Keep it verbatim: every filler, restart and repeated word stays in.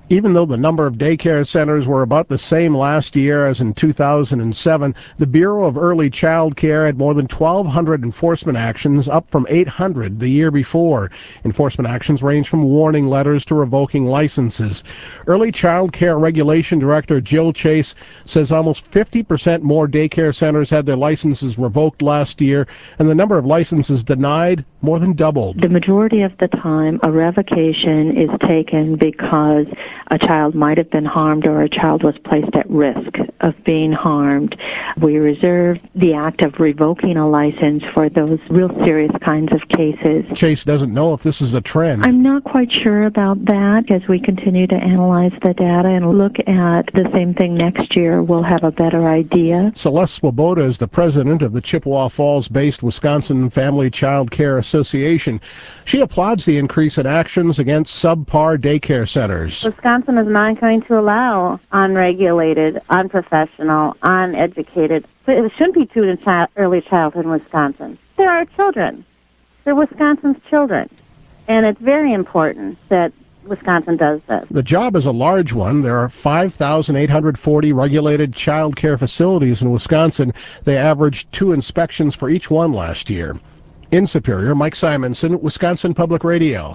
Even though the number of daycare centers were about the same last year as in two thousand seven, the Bureau of Early Child Care had more than twelve hundred enforcement actions, up from eight hundred the year before. Enforcement actions range from warning letters to revoking licenses. Early Child Care Regulation Director Jill Chase says almost fifty percent more daycare centers had their licenses revoked last year, and the number of licenses denied more than doubled. The majority of the time, a revocation is taken because a child might have been harmed or a child was placed at risk of being harmed. We reserve the act of revoking a license for those real serious kinds of cases. Chase doesn't know if this is a trend. I'm not quite sure about that. As we continue to analyze the data and look at the same thing next year, we'll have a better idea. Celeste Swoboda is the president of the Chippewa Falls-based Wisconsin Family Child Care Association. She applauds the increase in actions against subpar daycare centers. Wisconsin is not going to allow unregulated, unprofessional, uneducated. It shouldn't be too in child, early childhood in Wisconsin. There are children. They're Wisconsin's children. And it's very important that Wisconsin does this. The job is a large one. There are five thousand eight hundred forty regulated child care facilities in Wisconsin. They averaged two inspections for each one last year. In Superior, Mike Simonson, Wisconsin Public Radio.